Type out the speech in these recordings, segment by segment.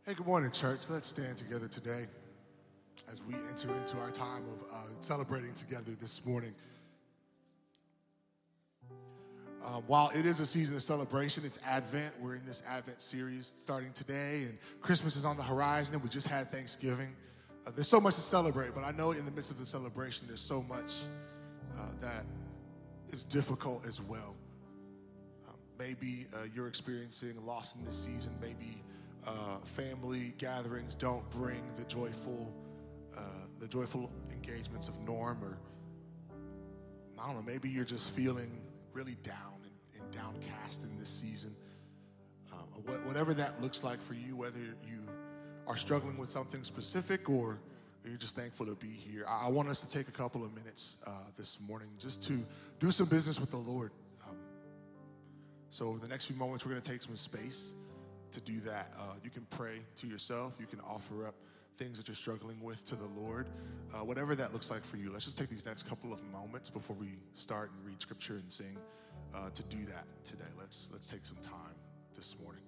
Hey, good morning, church. Let's stand together today as we enter into our time of celebrating together this morning. While it is a season of celebration, it's Advent. We're in this Advent series starting today, and Christmas is on the horizon, and we just had Thanksgiving. There's so much to celebrate, but I know in the midst of the celebration, there's so much that is difficult as well. Maybe you're experiencing loss in this season. Maybe family gatherings don't bring the joyful engagements of norm, or I don't know, maybe you're just feeling really down and downcast in this season. Whatever that looks like for you, whether you are struggling with something specific or you're just thankful to be here, I want us to take a couple of minutes this morning just to do some business with the Lord. So over the next few moments, we're going to take some space to do that. You can pray to yourself. You can offer up things that you're struggling with to the Lord. Whatever that looks like for you, let's just take these next couple of moments before we start and read scripture and sing to do that today. Let's take some time this morning.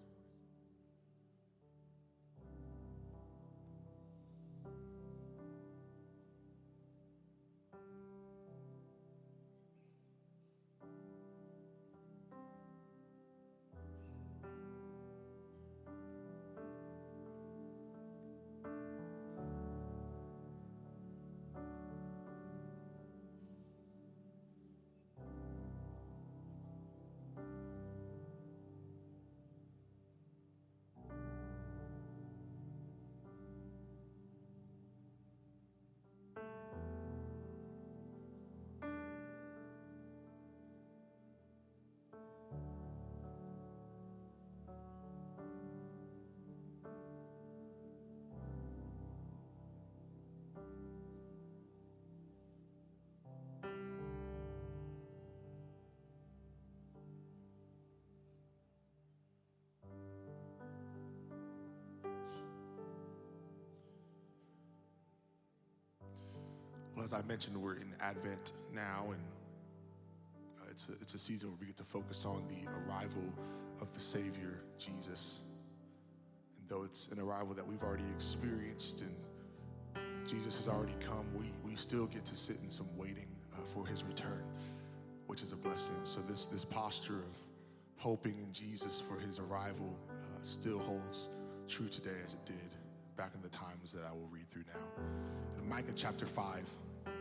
Well, as I mentioned, we're in Advent now, and it's a season where we get to focus on the arrival of the Savior, Jesus. And though it's an arrival that we've already experienced and Jesus has already come, we still get to sit in some waiting for his return, which is a blessing. So this posture of hoping in Jesus for his arrival still holds true today as it did back in the times that I will read through now. In Micah chapter 5,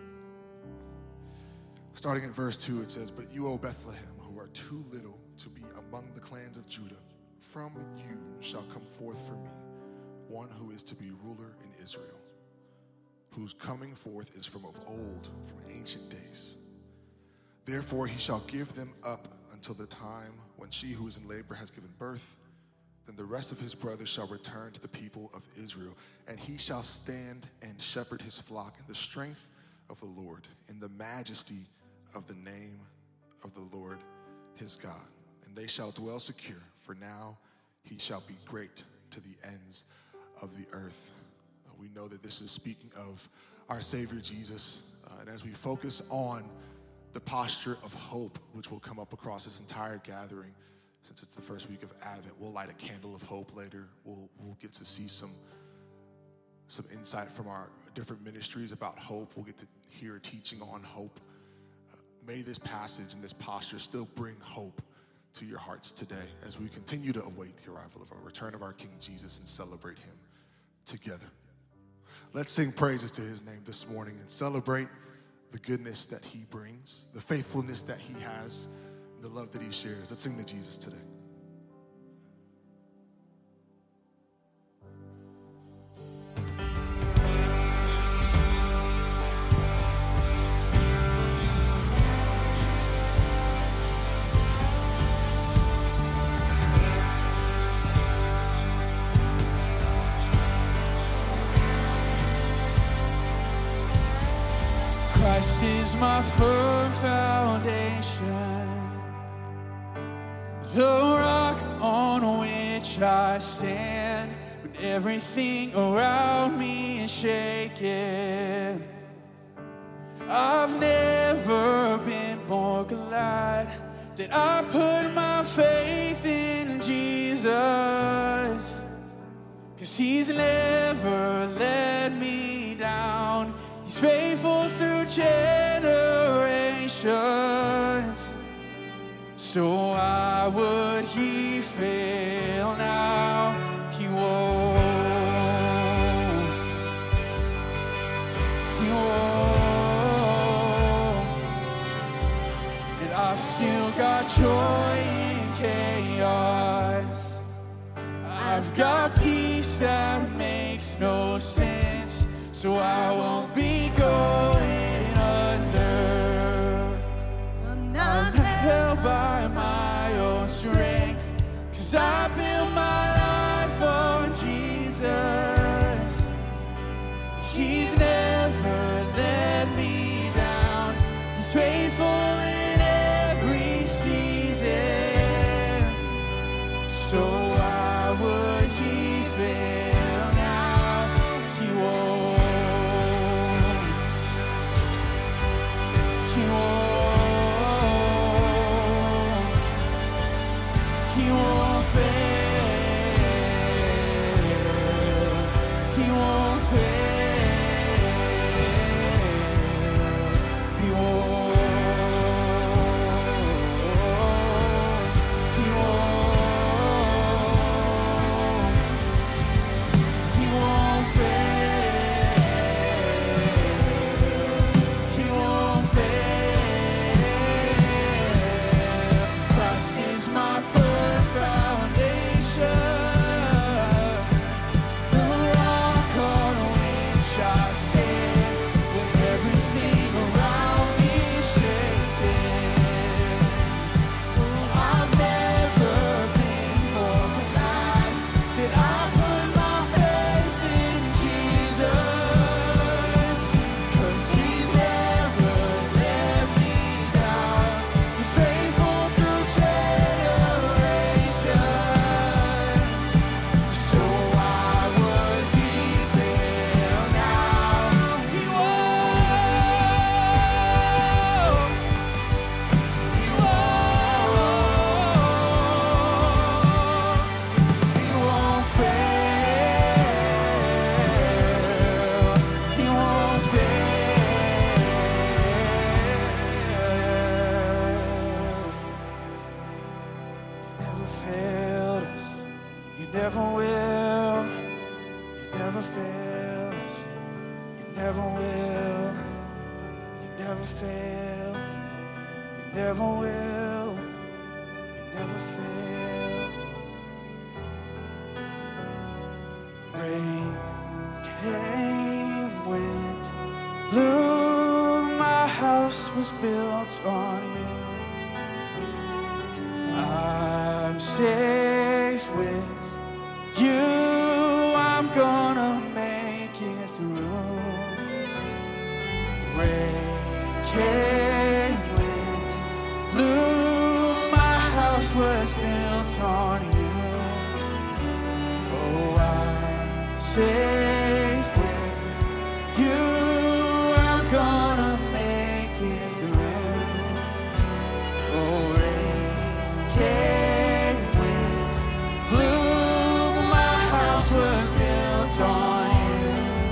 starting at verse 2, it says, "But you, O Bethlehem, who are too little to be among the clans of Judah, from you shall come forth for me one who is to be ruler in Israel, whose coming forth is from of old, from ancient days. Therefore he shall give them up until the time when she who is in labor has given birth. Then the rest of his brothers shall return to the people of Israel, and he shall stand and shepherd his flock in the strength of the Lord, in the majesty of the name of the Lord his God. And they shall dwell secure, for now he shall be great to the ends of the earth." We know that this is speaking of our Savior Jesus, and as we focus on the posture of hope, which will come up across this entire gathering, since it's the first week of Advent, we'll light a candle of hope later. We'll get to see some insight from our different ministries about hope. We'll get to hear a teaching on hope. May this passage and this posture still bring hope to your hearts today as we continue to await the arrival of our return of our King Jesus and celebrate him together. Let's sing praises to his name this morning and celebrate the goodness that he brings, the faithfulness that he has, the love that he shares. Let's sing to Jesus today. Christ is my firm foundation, the rock on which I stand when everything around me is shaking. I've never been more glad that I put my faith in Jesus, 'cause he He's never let me down. He's faithful through generations. So why would he fail now? He won't. He won't. And I've still got joy in chaos. I've got peace that makes no sense. So I won't be going under. I'm not held by my own strength, 'cause I built my life on Jesus. He's never let me down. He's faithful in every season. So why would he fail now? He won't. He won't. He won't fail. He won't fail. He won't. He won't. He won't fail. He won't fail. Christ is my firm foundation, the rock on which I stand when everything around me is shaking. I've never been more glad that I put my faith in Jesus, 'cause he's never let me down. He's faithful through generations. So why would he fail now? He won't. He won't. He won't fail. He won't fail. You never failed us. You never will. You never failed us. You never will. You never fail. You never will. You never fail. Rain came, wind blew. My house was built on you. I'm safe with you. I'm gonna make it through. Rain came, wind blew. My house was built on you. Oh, I'm safe with you. I'm gonna make it through. Oh, rain came, wind blew. My house was built on you.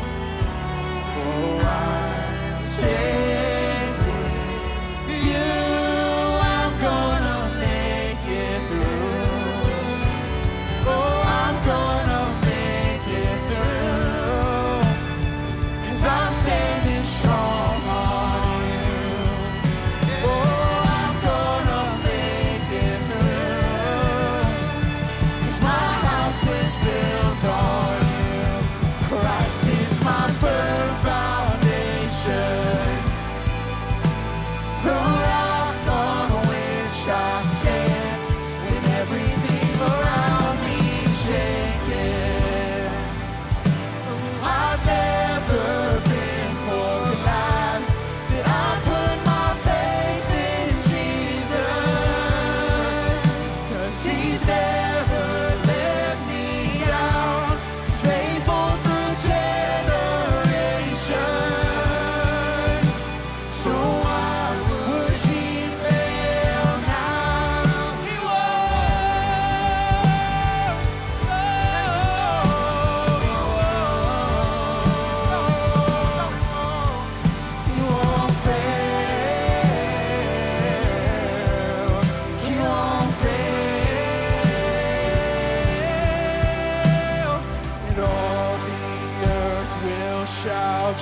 Oh, I'm safe with you. I'm gonna make it through. Oh, I'm gonna make it through.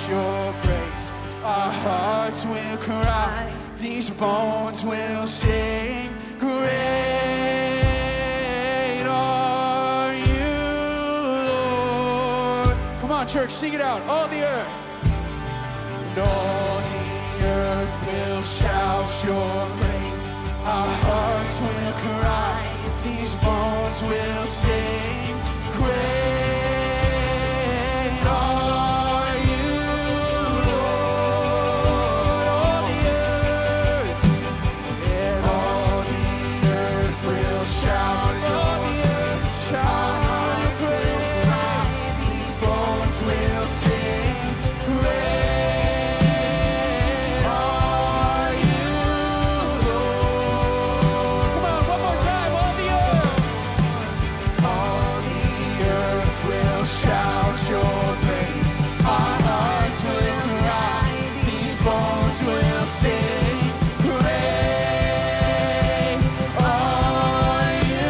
your praise. Our hearts will cry, these bones will sing. Great are you, Lord. Come on, church, sing it out. All the earth. And all the earth will shout your praise. Our hearts will cry, these bones will sing. Great are you, Lord. All the earth, and all the earth will shout your praise. Our hearts will cry, these bones will sing. Great. Shout your praise, our hearts will cry, these bones will sing. Great are you,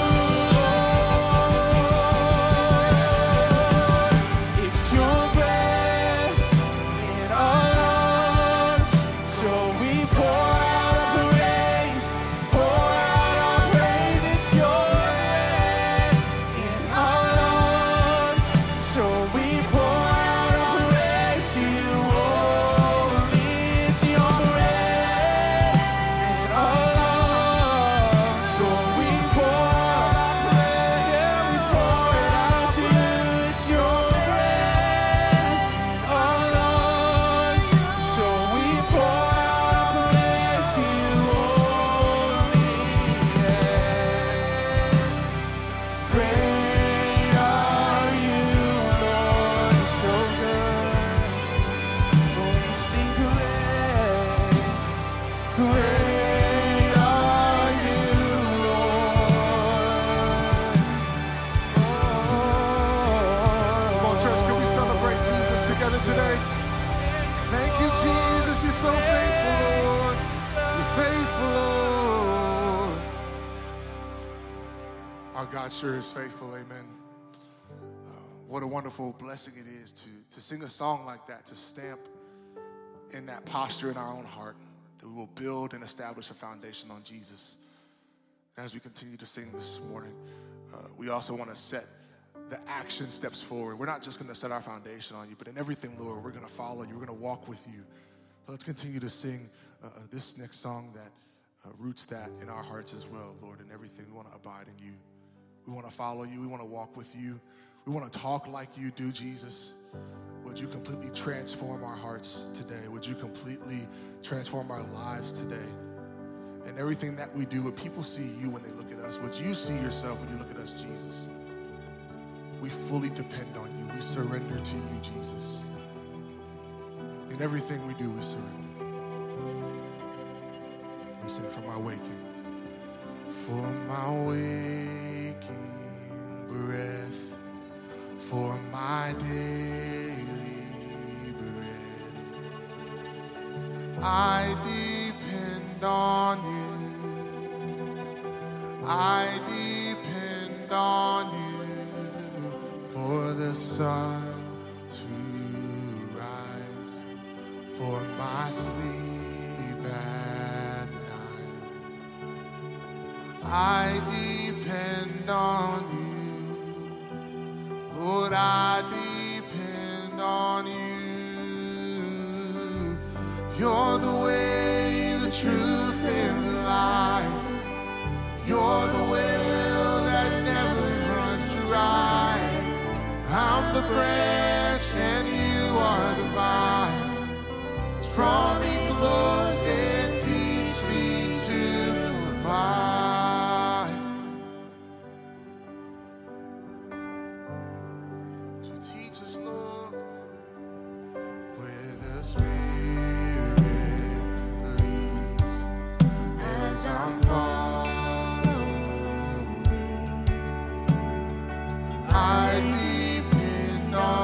Lord. It's your breath in our lungs, so we pour out our praise, pour out our praise. It's your breath in our lungs. So we pour out our praise to you only. It's your breath in our lungs. So we pour out our praise, yeah, we pour it out to you. It's your breath in our lungs. So we pour out our praise to you only. Yes. Great are you, Lord, so good. We sing great, great are you, Lord. Come on, church, can we celebrate Jesus together today? Thank you, Jesus. You're so faithful, Lord. You're faithful, Lord. Our God sure is faithful, amen. What a wonderful blessing it is to sing a song like that, to stamp in that posture in our own heart, that we will build and establish a foundation on Jesus. And as we continue to sing this morning, we also want to set the action steps forward. We're not just going to set our foundation on you, but in everything, Lord, we're going to follow you. We're going to walk with you. So let's continue to sing this next song that roots that in our hearts as well, Lord. In everything, we want to abide in you. We want to follow you. We want to walk with you. We want to talk like you do, Jesus. Would you completely transform our hearts today? Would you completely transform our lives today? And everything that we do, would people see you when they look at us? Would you see yourself when you look at us, Jesus? We fully depend on you. We surrender to you, Jesus. In everything we do, we surrender. We sing for my waking. For my waking breath, for my daily bread, I depend on you. I depend on you for the sun to rise, for my sleep at night. I depend on you, Lord, I depend on you. You're the way, the truth, and the life. You're the well that never runs dry. I'm the branch and you are the vine. Draw me close and teach me to abide. Would you teach us, Lord, where the Spirit leads as I'm following? I depend on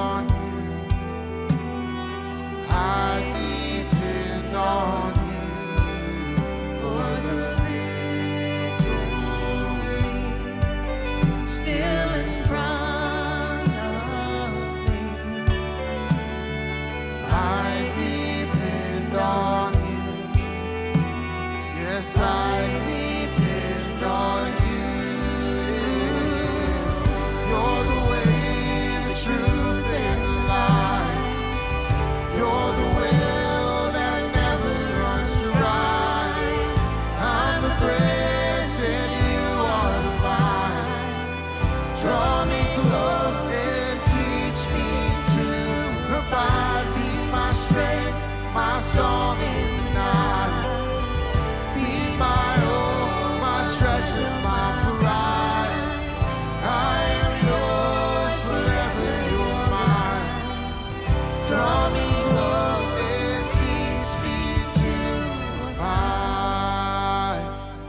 Yes, I depend on you. Yes, you're the way, the truth, and the life. You're the well that never runs dry. I'm the branch and you are the vine. Draw me close and teach me to abide. Be my strength, my song in the night. Be my hope, my treasure, my prize. I am yours forever, you're mine. Draw me close and teach me to abide.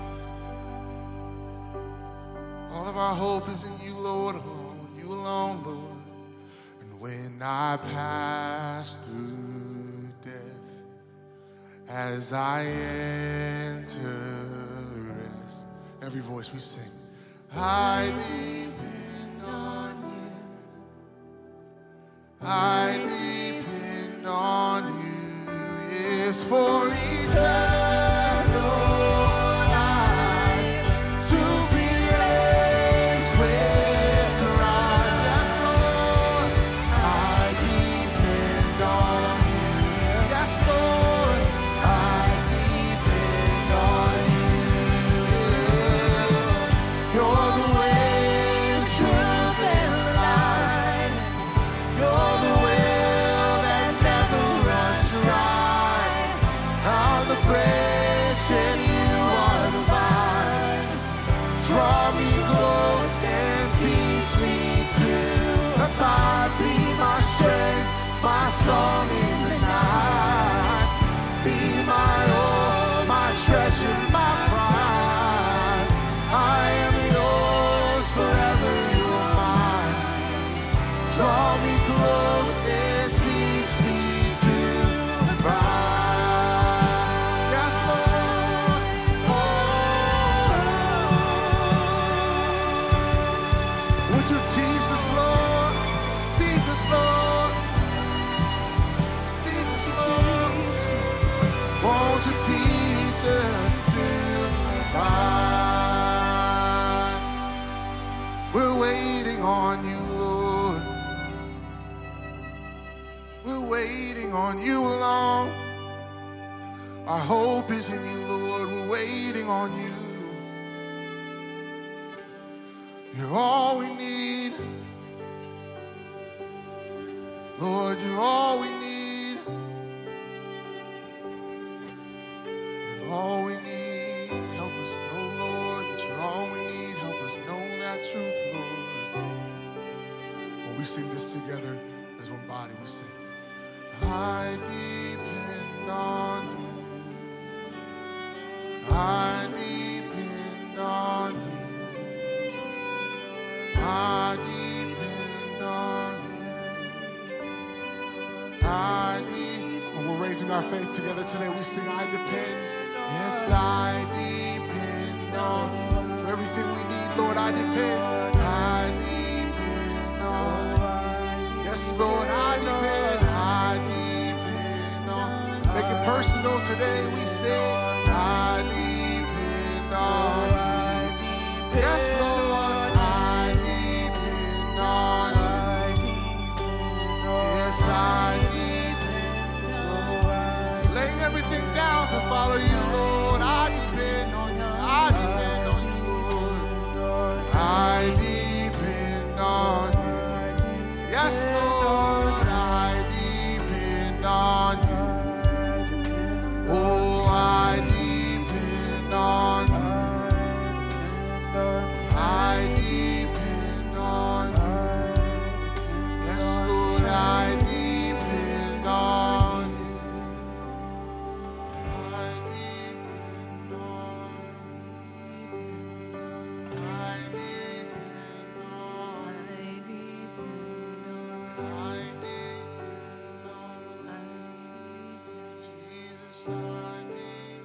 All of our hope is in you, Lord, alone, you alone, Lord. And when I pass through death, as I enter rest, every voice we sing, I depend on you. I depend on you, yes, for eternal life, to be raised with Christ. Yes, Lord, I depend on you. Yes, Lord, I depend on you. Yes, you're the way, the truth, and the life. You're the well that never runs dry. I'm the branch and you are the vine. Draw me close and teach me to abide. Be my strength, my song in the night. Be my all, my treasure, my prize. I am yours forever, you're mine. Draw me close and teach me to abide. Yes, Lord. Oh, would you teach us, Lord? Teach us, Lord. Teach us, Lord. Won't you teach us to abide? We're waiting on you, Lord. We're waiting on you alone. Our hope is in you, Lord. We're waiting on you. You're all we need. Lord, you're all we need. You're all we need. Help us know, Lord, that you're all we need. Help us know that truth, Lord. When we sing this together as one body, we sing, I depend on you. I depend on you. I depend on you. When we're raising our faith together today, we sing, I depend. Yes, I depend on you. For everything we need, Lord, I depend. I depend on you. Yes, Lord, I depend. I depend on you. Make it personal today. We sing, I depend on you. Yes, Lord, I depend on you. Yes, I depend on you. Laying everything down to follow you, Lord. I depend on you. I depend on you, Lord. I depend on you. Yes, Lord, I depend on you. Oh, I depend on you. I depend on you. Yes, Lord, I depend on you. I depend on you. I depend on you. I depend on you. Jesus, I depend.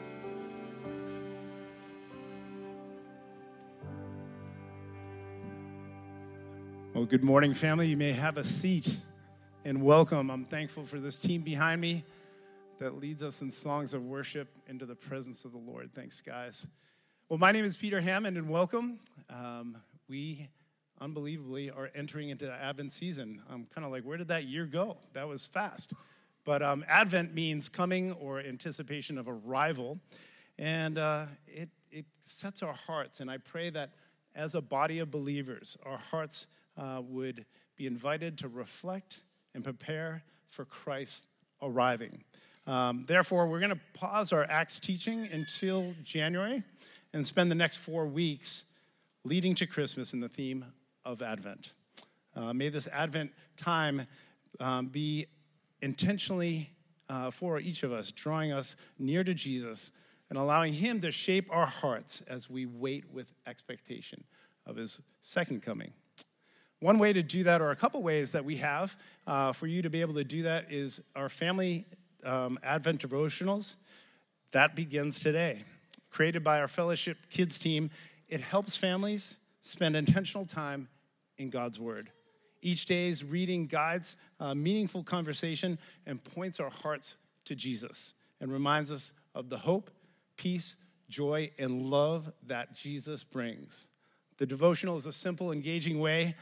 Well, good morning, family. You may have a seat and welcome. I'm thankful for this team behind me. that leads us in songs of worship into the presence of the Lord. Thanks, guys. Well, my name is Peter Hammond, and welcome. We, unbelievably, are entering into the Advent season. I'm kind of like, where did that year go? That was fast. But Advent means coming or anticipation of arrival, and it sets our hearts. And I pray that as a body of believers, our hearts would be invited to reflect and prepare for Christ arriving. Therefore, we're going to pause our Acts teaching until January and spend the next 4 weeks leading to Christmas in the theme of Advent. May this Advent time be intentionally for each of us, drawing us near to Jesus and allowing him to shape our hearts as we wait with expectation of his second coming. One way to do that, or a couple ways that we have for you to be able to do that, is our family Advent devotionals. That begins today. Created by our Fellowship Kids team, it helps families spend intentional time in God's Word. Each day's reading guides meaningful conversation and points our hearts to Jesus and reminds us of the hope, peace, joy, and love that Jesus brings. The devotional is a simple, engaging way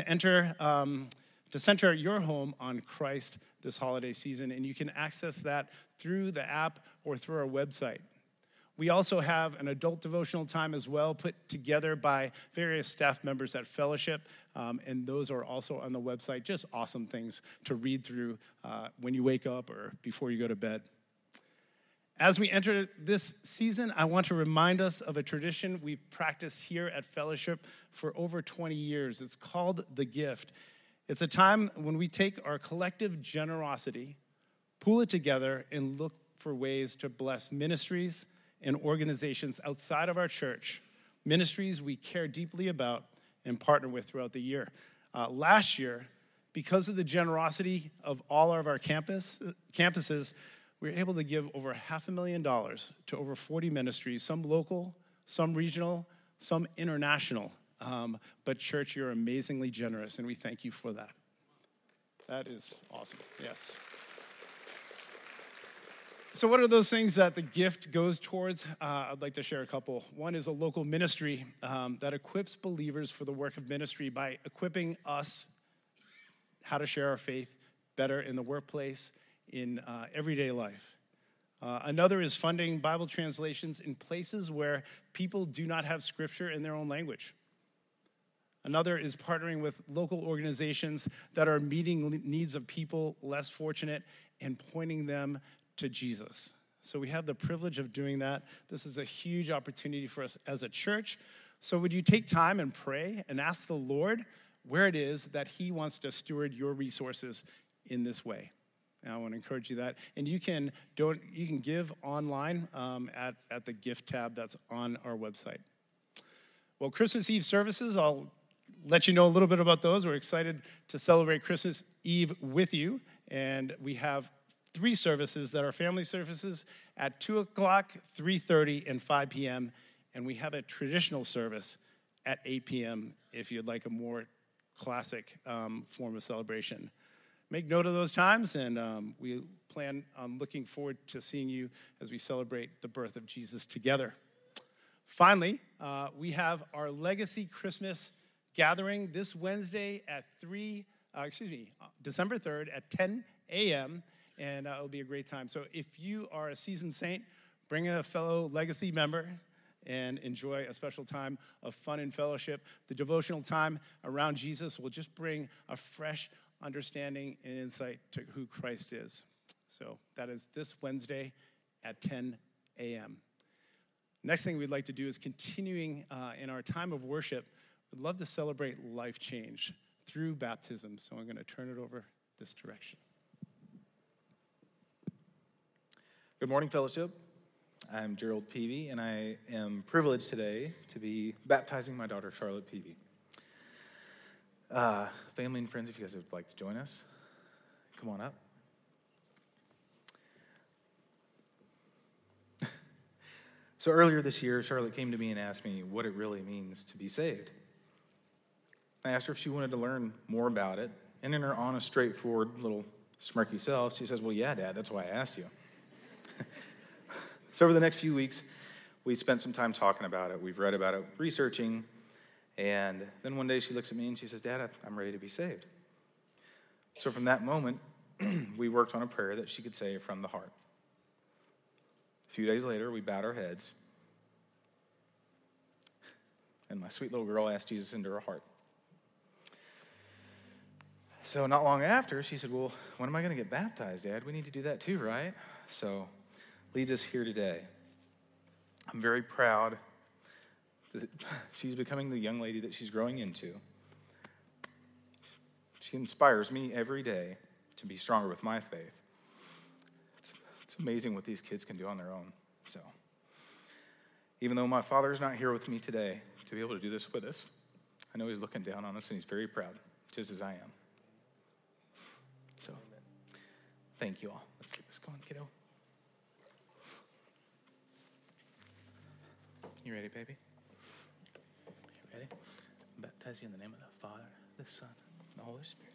to center your home on Christ this holiday season, and you can access that through the app or through our website. We also have an adult devotional time as well, put together by various staff members at Fellowship, and those are also on the website. Just awesome things to read through when you wake up or before you go to bed. As we enter this season, I want to remind us of a tradition we've practiced here at Fellowship for over 20 years. It's called The Gift. It's a time when we take our collective generosity, pool it together, and look for ways to bless ministries and organizations outside of our church, ministries we care deeply about and partner with throughout the year. Last year, because of the generosity of all of our campuses, we were able to give over $500,000 to over 40 ministries, some local, some regional, some international. But church, you're amazingly generous, and we thank you for that. That is awesome, yes. So what are those things that the gift goes towards? I'd like to share a couple. One is a local ministry that equips believers for the work of ministry by equipping us how to share our faith better in the workplace, in everyday life. Another is funding Bible translations in places where people do not have scripture in their own language. Another is partnering with local organizations that are meeting needs of people less fortunate and pointing them to Jesus. So we have the privilege of doing that. This is a huge opportunity for us as a church. So would you take time and pray and ask the Lord where it is that he wants to steward your resources in this way? And I want to encourage you that. And you can give online at the gift tab that's on our website. Well, Christmas Eve services, I'll let you know a little bit about those. We're excited to celebrate Christmas Eve with you. And we have 3 services that are family services at 2 o'clock, 3:30, and 5 p.m. And we have a traditional service at 8 p.m. if you'd like a more classic form of celebration. Make note of those times, and we plan on looking forward to seeing you as we celebrate the birth of Jesus together. Finally, we have our Legacy Christmas gathering this Wednesday at December 3rd at 10 a.m., and it'll be a great time. So if you are a seasoned saint, bring a fellow Legacy member and enjoy a special time of fun and fellowship. The devotional time around Jesus will just bring a fresh understanding and insight to who Christ is. So that is this Wednesday at 10 a.m. Next thing we'd like to do is continuing in our time of worship. We'd love to celebrate life change through baptism. So I'm going to turn it over this direction. Good morning, Fellowship. I'm Gerald Peavy, and I am privileged today to be baptizing my daughter, Charlotte Peavy. Family and friends, if you guys would like to join us, come on up. So earlier this year, Charlotte came to me and asked me what it really means to be saved. I asked her if she wanted to learn more about it, and in her honest, straightforward, little smirky self, she says, "Well, yeah, Dad, that's why I asked you." So over the next few weeks, we spent some time talking about it. We've read about it, researching. And then one day she looks at me and she says, Dad, I'm ready to be saved. So from that moment, we worked on a prayer that she could say from the heart. A few days later, we bowed our heads. And my sweet little girl asked Jesus into her heart. So not long after, she said, well, when am I going to get baptized, Dad? We need to do that too, right? So leads us here today. I'm very proud that she's becoming the young lady that she's growing into. She inspires me every day to be stronger with my faith. It's amazing what these kids can do on their own. So even though my father's not here with me today to be able to do this with us, I know he's looking down on us and he's very proud, just as I am. So thank you all. Let's get this going, kiddo. You ready, baby? You ready? I'll baptize you in the name of the Father, the Son, and the Holy Spirit.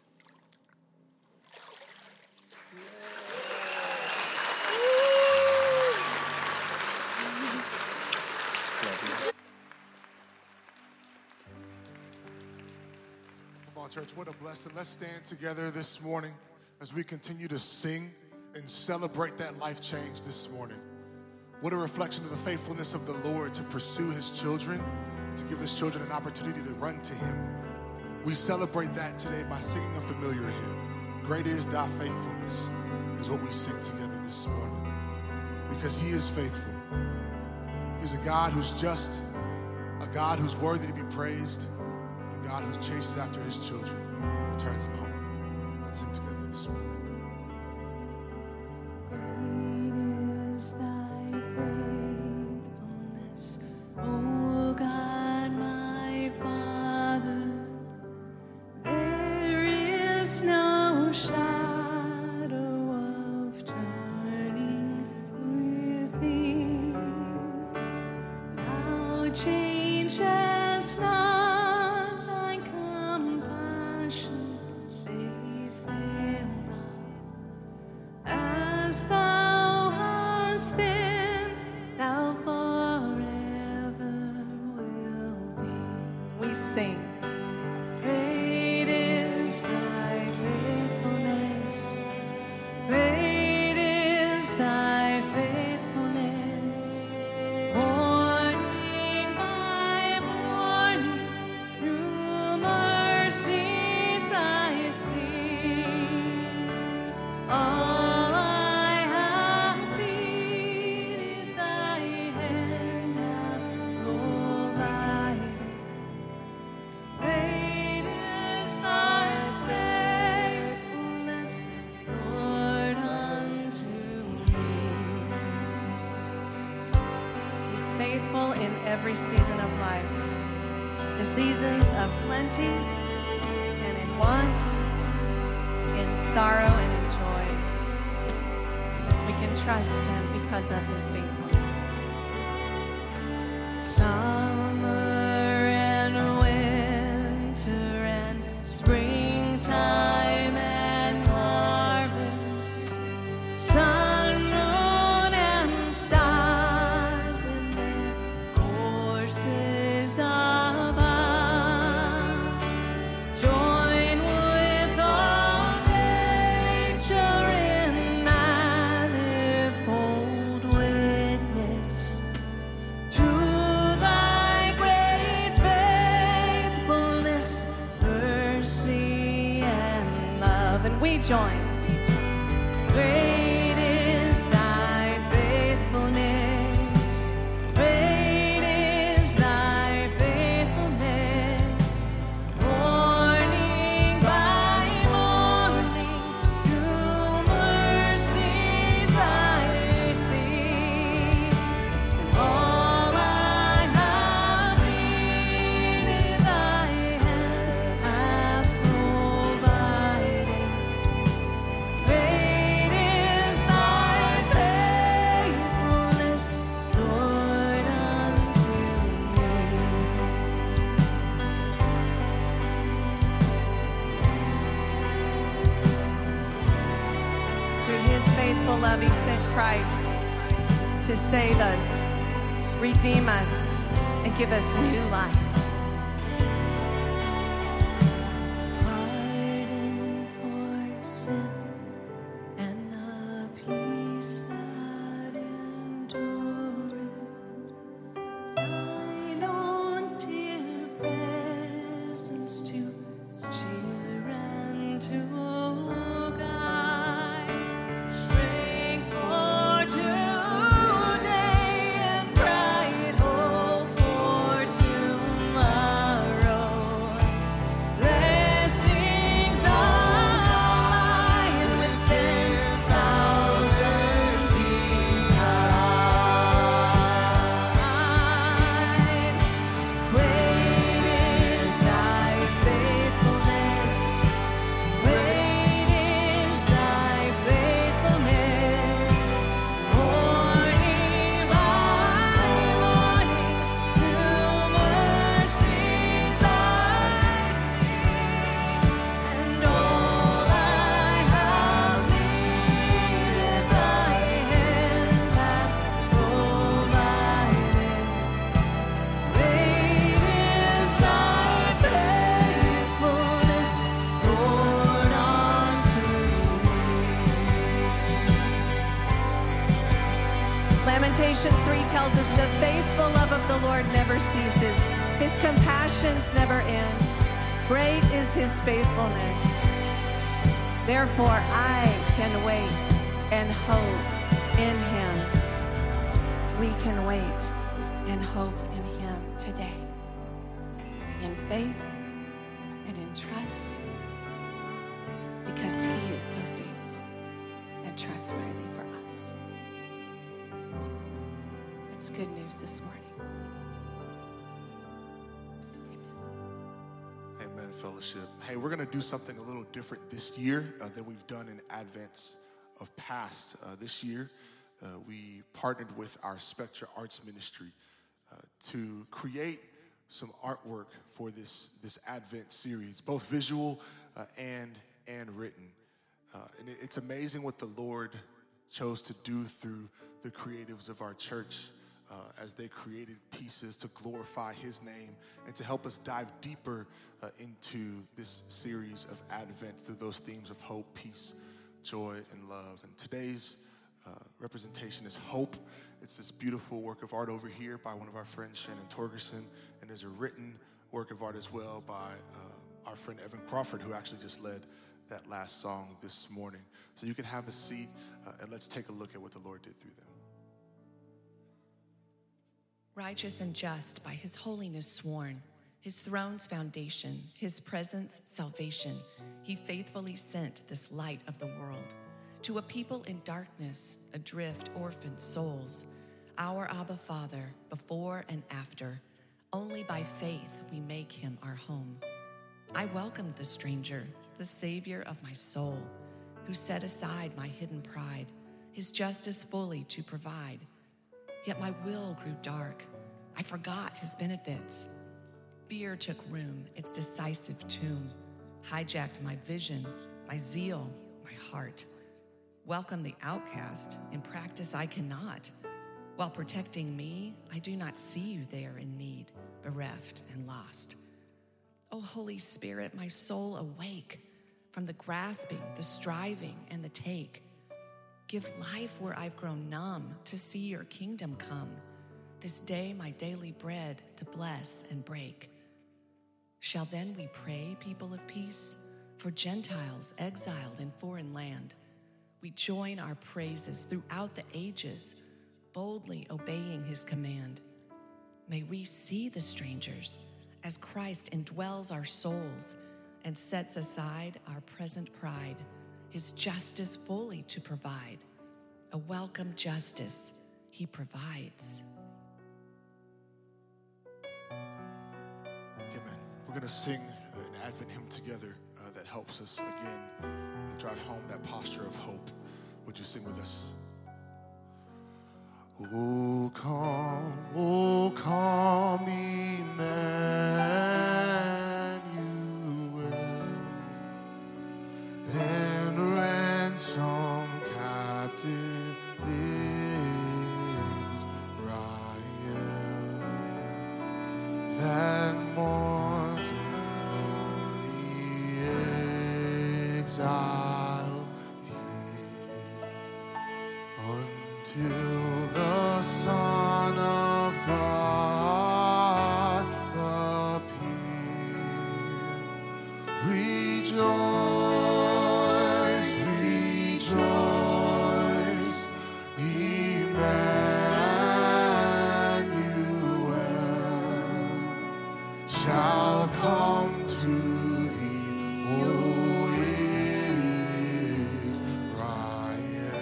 Come on, church, what a blessing. Let's stand together this morning as we continue to sing and celebrate that life change this morning. What a reflection of the faithfulness of the Lord to pursue his children, to give his children an opportunity to run to him. We celebrate that today by singing a familiar hymn. Great is thy faithfulness is what we sing together this morning. Because he is faithful. He's a God who's just, a God who's worthy to be praised, and a God who chases after his children, returns them home. Let's sing together this morning. Great is thy faithfulness, O God, my Father. There is no shadow of turning with thee. Thou changest not, thy compassions, they fail not. As thou hast been, thou forever will be. We sing. Great is thy faithfulness. Great is thy faithfulness. Morning by morning, new mercies I see. All I have needed, thy hand hath provided. Great is thy faithfulness, Lord, unto me. He's faithful in every season of life. The seasons of plenty and in want, in sorrow and in joy. We can trust him because of his faithfulness. Summer and winter and springtime and harvest, sun, moon, and stars in their courses above, join with all nature in manifold witness to thy great faithfulness, mercy, and love. And we join. Great is thy faithfulness. Great is thy faithfulness. Morning by morning, new mercies I see. And all I have needed, thy hand hath provided. Great is thy faithfulness, Lord, unto me. Through his faithful love, he sent Christ to save us, redeem us, and give us new life. Pardon for sin and the peace that endureth. Thine own dear presence to cheer and to guide. Strength for today and bright hope for tomorrow. Blessings are mine with 10,000 beside. Great is thy faithfulness. Great is thy faithfulness. Morning by morning, new mercies I see. And all I have needed, thy hand hath provided. Great is thy faithfulness, Lord, unto me. Lamentations 3 tells us the faithful love of the Lord never ceases. His compassions never end. Great is his faithfulness. Therefore, I can wait and hope in him. We can wait and hope in him today. In faith and in trust. Because he is so faithful and trustworthy for us. It's good news this morning. Amen, fellowship. Hey, we're going to do something a little different this year than we've done in Advents of past. This year, we partnered with our Spectra Arts Ministry to create some artwork for this Advent series, both visual and written. And it's amazing what the Lord chose to do through the creatives of our church as they created pieces to glorify his name and to help us dive deeper into this series of Advent through those themes of hope, peace, joy, and love. And today's representation is hope. It's this beautiful work of art over here by one of our friends, Shannon Torgerson, and there's a written work of art as well by our friend Evan Crawford, who actually just led that last song this morning. So you can have a seat, and let's take a look at what the Lord did through them. Righteous and just by his holiness sworn, his throne's foundation, his presence salvation, he faithfully sent this light of the world to a people in darkness, adrift orphan souls. Our Abba Father, before and after, only by faith we make him our home. I welcomed the stranger, the Savior of my soul, who set aside my hidden pride, his justice fully to provide. Yet my will grew dark. I forgot his benefits. Fear took room, its decisive tomb, hijacked my vision, my zeal, my heart. Welcome the outcast, in practice I cannot. While protecting me, I do not see you there in need, bereft and lost. O Holy Spirit, my soul awake from the grasping, the striving, and the take. Give life where I've grown numb to see your kingdom come. This day my daily bread to bless and break. Shall then we pray, people of peace, for Gentiles exiled in foreign land? We join our praises throughout the ages, boldly obeying his command. May we see the strangers as Christ indwells our souls and sets aside our present pride, his justice fully to provide. A welcome justice he provides. Amen. We're going to sing an Advent hymn together that helps us, again, drive home that posture of hope. Would you sing with us? O come, Emmanuel, and ransom captive liberty. that mourns in lonely exile here, until the Son of God appear. Rejoice, rejoice, Emmanuel shall come to thee, O Israel.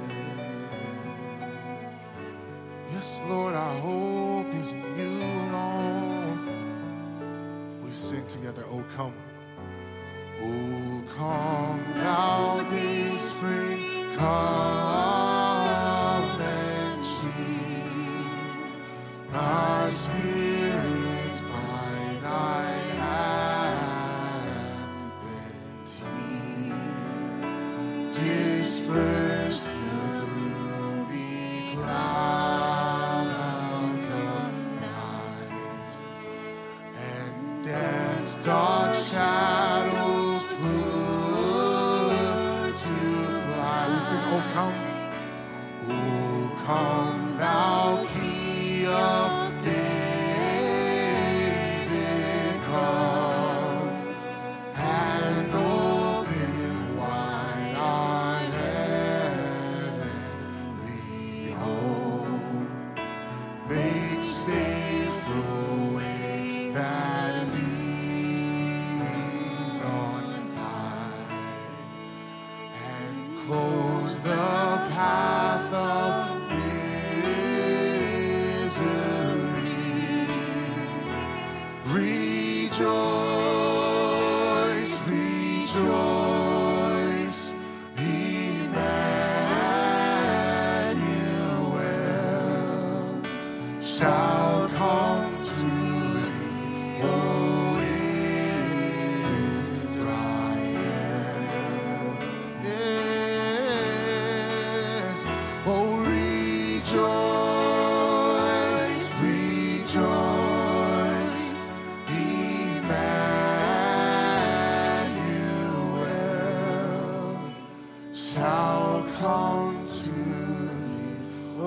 Yes, Lord, our hope is in you alone. We sing together, O come. Oh, come, thou day spring, come and cheer our spirits by thy advent here. Disperse the gloomy clouds of night, and death's dark shadows put to fly. We sing, oh come, thou Key of David, come and open wide our heavenly home. Make safe the way that leads on high, and close the path of misery. Rejoice, rejoice, Emmanuel shall come to thee, O Israel. Yes, oh rejoice, rejoice, Emmanuel shall come to thee, O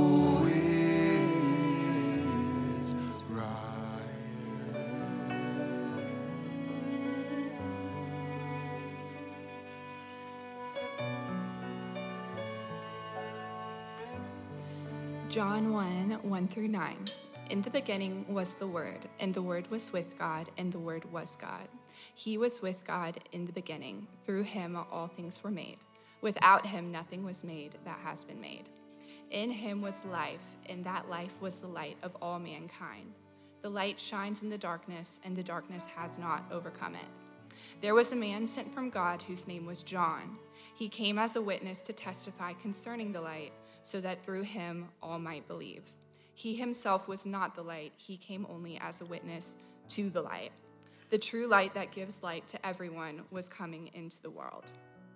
John 1:1-9. In the beginning was the Word, and the Word was with God, and the Word was God. He was with God in the beginning. Through him all things were made. Without him nothing was made that has been made. In him was life, and that life was the light of all mankind. The light shines in the darkness, and the darkness has not overcome it. There was a man sent from God whose name was John. He came as a witness to testify concerning the light, so that through him all might believe. He himself was not the light. He came only as a witness to the light. The true light that gives light to everyone was coming into the world.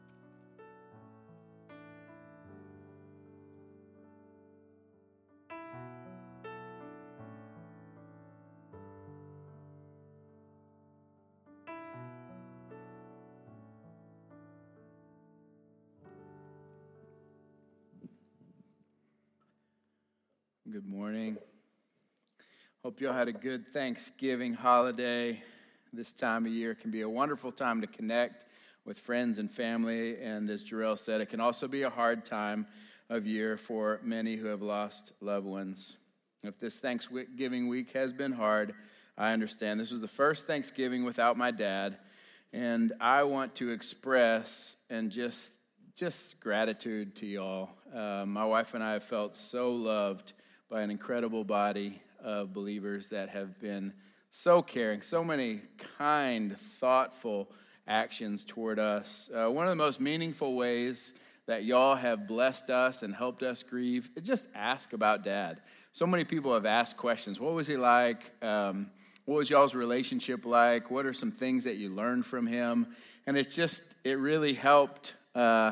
Good morning. Hope you all had a good Thanksgiving holiday. This time of year can be a wonderful time to connect with friends and family. And as Jarrell said, it can also be a hard time of year for many who have lost loved ones. If this Thanksgiving week has been hard, I understand. This was the first Thanksgiving without my dad. And I want to express and just gratitude to y'all. My wife and I have felt so loved by an incredible body of believers that have been so caring, so many kind, thoughtful actions toward us. One of the most meaningful ways that y'all have blessed us and helped us grieve is just ask about Dad. So many people have asked questions. What was he like? What was y'all's relationship like? What are some things that you learned from him? And it really helped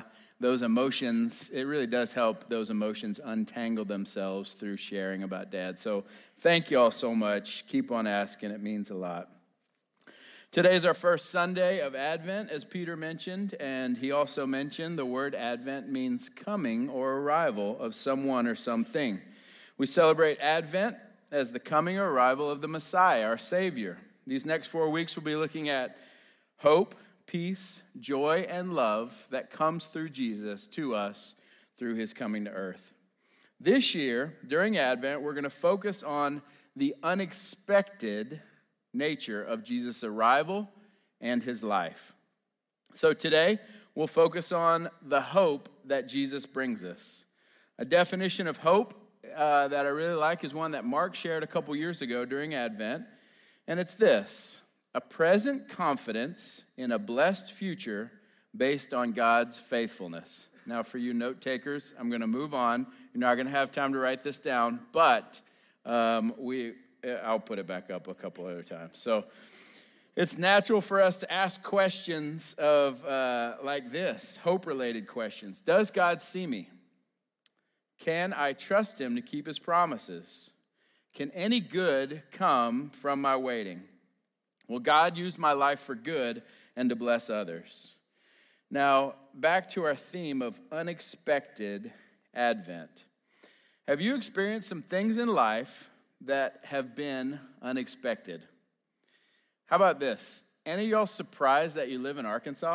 those emotions, it really does help those emotions untangle themselves through sharing about Dad. So thank you all so much. Keep on asking. It means a lot. Today is our first Sunday of Advent, as Peter mentioned, and he also mentioned the word Advent means coming or arrival of someone or something. We celebrate Advent as the coming or arrival of the Messiah, our Savior. These next 4 weeks we'll be looking at hope, peace, joy, and love that comes through Jesus to us through his coming to earth. This year, during Advent, we're going to focus on the unexpected nature of Jesus' arrival and his life. So today, we'll focus on the hope that Jesus brings us. A definition of hope that I really like is one that Mark shared a couple years ago during Advent, and it's this: a present confidence in a blessed future based on God's faithfulness. Now, for you note takers, I'm going to move on. You're not going to have time to write this down, but I'll put it back up a couple other times. So it's natural for us to ask questions of like this, hope-related questions. Does God see me? Can I trust him to keep his promises? Can any good come from my waiting? Will God use my life for good and to bless others? Now, back to our theme of unexpected Advent. Have you experienced some things in life that have been unexpected? How about this? Any of y'all surprised that you live in Arkansas?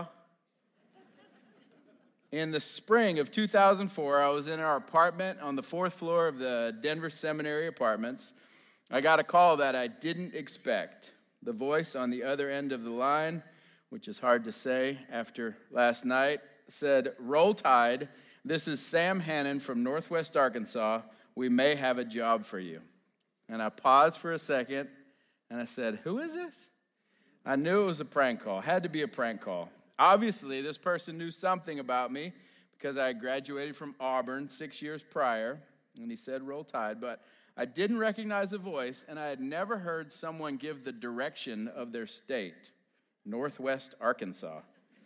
In the spring of 2004, I was in our apartment on the 4th floor of the Denver Seminary Apartments. I got a call that I didn't expect. The voice on the other end of the line, which is hard to say after last night, said, "Roll Tide, this is Sam Hannon from Northwest Arkansas. We may have a job for you." And I paused for a second, and I said, "Who is this?" I knew it was a prank call. Had to be a prank call. Obviously, this person knew something about me because I graduated from Auburn 6 years prior, and he said, "Roll Tide." But I didn't recognize the voice, and I had never heard someone give the direction of their state, Northwest Arkansas.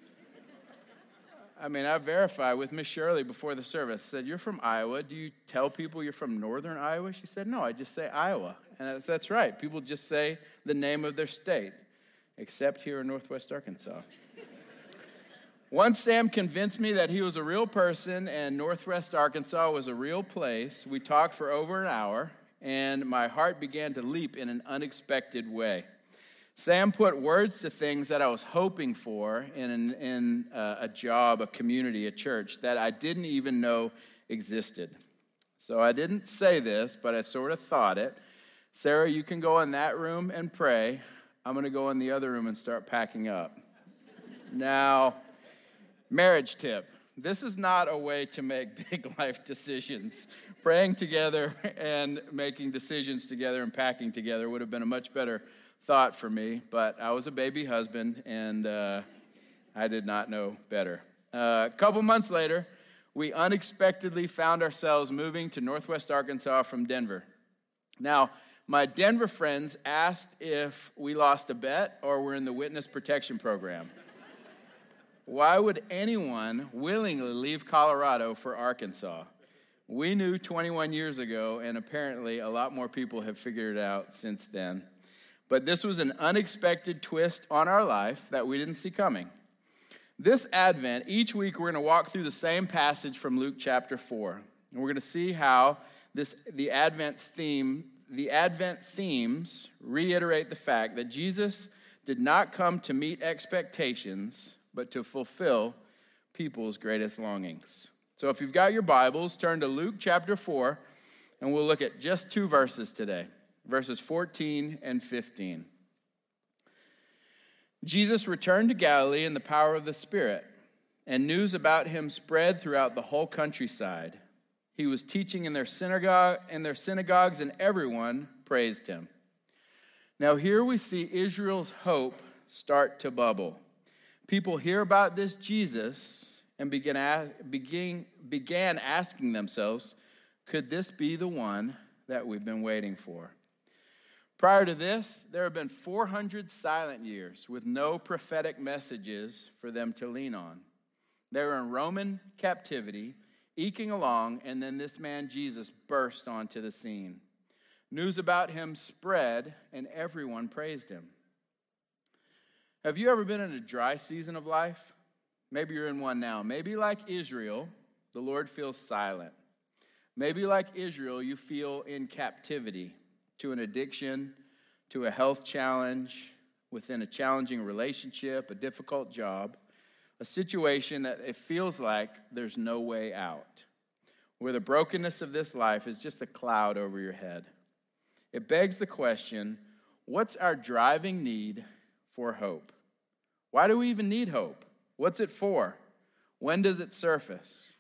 I mean, I verified with Miss Shirley before the service. I said, "You're from Iowa. Do you tell people you're from northern Iowa?" She said, "No, I just say Iowa." And that's right. People just say the name of their state, except here in Northwest Arkansas. Once Sam convinced me that he was a real person and Northwest Arkansas was a real place, we talked for over an hour, and my heart began to leap in an unexpected way. Sam put words to things that I was hoping for in a job, a community, a church that I didn't even know existed. So I didn't say this, but I sort of thought it. "Sarah, you can go in that room and pray. I'm going to go in the other room and start packing up." Now, marriage tip. This is not a way to make big life decisions. Praying together and making decisions together and packing together would have been a much better thought for me, but I was a baby husband, and I did not know better. A couple months later, we unexpectedly found ourselves moving to Northwest Arkansas from Denver. Now, my Denver friends asked if we lost a bet or were in the witness protection program. Why would anyone willingly leave Colorado for Arkansas? We knew 21 years ago, and apparently a lot more people have figured it out since then. But this was an unexpected twist on our life that we didn't see coming. This Advent, each week we're going to walk through the same passage from Luke chapter 4. And we're going to see how the Advent themes reiterate the fact that Jesus did not come to meet expectations, but to fulfill people's greatest longings. So if you've got your Bibles, turn to Luke chapter 4, and we'll look at just 2 verses today, verses 14 and 15. Jesus returned to Galilee in the power of the Spirit, and news about him spread throughout the whole countryside. He was teaching in their synagogues, and everyone praised him. Now here we see Israel's hope start to bubble. People hear about this Jesus and began asking themselves, could this be the one that we've been waiting for? Prior to this, there have been 400 silent years with no prophetic messages for them to lean on. They were in Roman captivity, eking along, and then this man Jesus burst onto the scene. News about him spread, and everyone praised him. Have you ever been in a dry season of life? Maybe you're in one now. Maybe like Israel, the Lord feels silent. Maybe like Israel, you feel in captivity to an addiction, to a health challenge, within a challenging relationship, a difficult job, a situation that it feels like there's no way out, where the brokenness of this life is just a cloud over your head. It begs the question, what's our driving need for hope? Why do we even need hope? What's it for? When does it surface?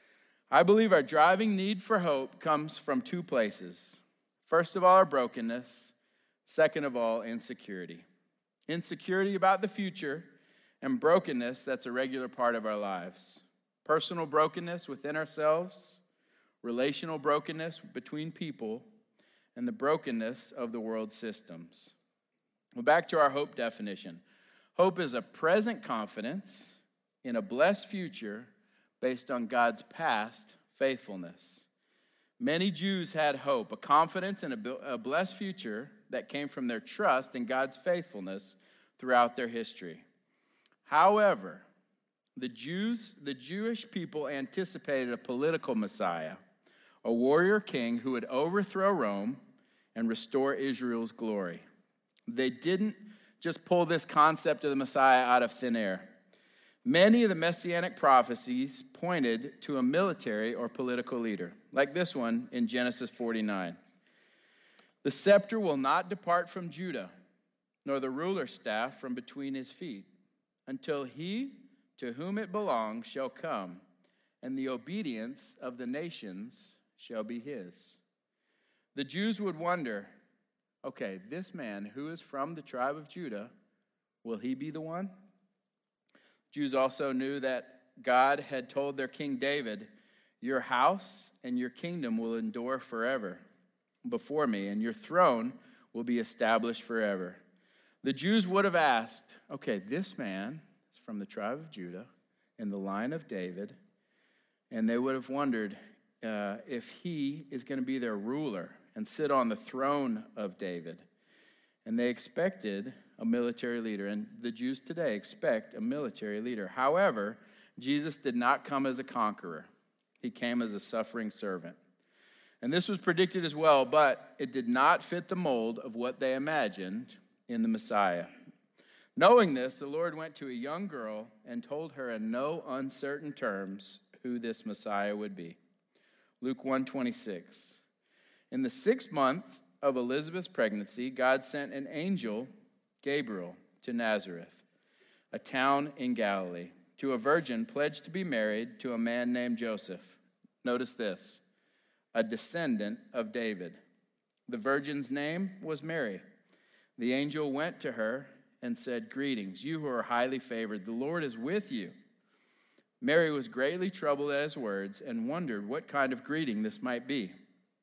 I believe our driving need for hope comes from two places. First of all, our brokenness. Second of all, insecurity. Insecurity about the future and brokenness that's a regular part of our lives. Personal brokenness within ourselves, relational brokenness between people, and the brokenness of the world's systems. Well, back to our hope definition. Hope is a present confidence in a blessed future based on God's past faithfulness. Many Jews had hope, a confidence in a blessed future that came from their trust in God's faithfulness throughout their history. However, the Jewish people anticipated a political Messiah, a warrior king who would overthrow Rome and restore Israel's glory. They didn't just pull this concept of the Messiah out of thin air. Many of the messianic prophecies pointed to a military or political leader, like this one in Genesis 49. The scepter will not depart from Judah, nor the ruler's staff from between his feet, until he to whom it belongs shall come, and the obedience of the nations shall be his. The Jews would wonder, okay, this man who is from the tribe of Judah, will he be the one? Jews also knew that God had told their King David, your house and your kingdom will endure forever before me, and your throne will be established forever. The Jews would have asked, okay, this man is from the tribe of Judah in the line of David, and they would have wondered if he is going to be their ruler and sit on the throne of David. And they expected a military leader, and the Jews today expect a military leader. However, Jesus did not come as a conqueror. He came as a suffering servant. And this was predicted as well, but it did not fit the mold of what they imagined in the Messiah. Knowing this, the Lord went to a young girl and told her in no uncertain terms who this Messiah would be. Luke 1:26. In the 6th month of Elizabeth's pregnancy, God sent an angel, Gabriel, to Nazareth, a town in Galilee, to a virgin pledged to be married to a man named Joseph. Notice this, a descendant of David. The virgin's name was Mary. The angel went to her and said, greetings, you who are highly favored, the Lord is with you. Mary was greatly troubled at his words and wondered what kind of greeting this might be.